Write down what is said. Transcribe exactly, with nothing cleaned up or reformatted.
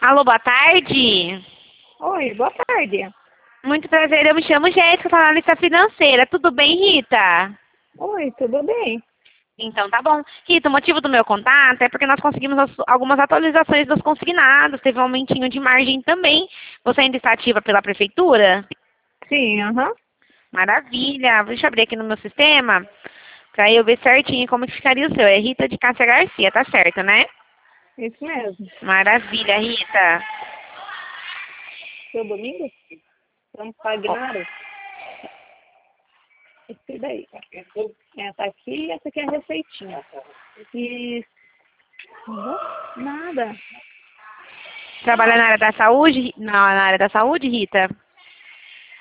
Alô, boa tarde. Oi, boa tarde. Muito prazer, eu me chamo Jéssica, sou analista financeira. Tudo bem, Rita? Oi, tudo bem? Então tá bom. Rita, o motivo do meu contato é porque nós conseguimos as- algumas atualizações dos consignados, teve um aumentinho de margem também. Você ainda está ativa pela prefeitura? Sim, aham. Maravilha. Deixa eu abrir aqui no meu sistema, para eu ver certinho como que ficaria o seu. É Rita de Cássia Garcia, tá certo, né? Isso mesmo. Maravilha, Rita. Seu domingo? Vamos Ó, pagar esse daí. É, tá aqui e essa aqui é a receitinha. Isso. Uhum. Nada. trabalha na área da saúde? Não, na área da saúde, Rita?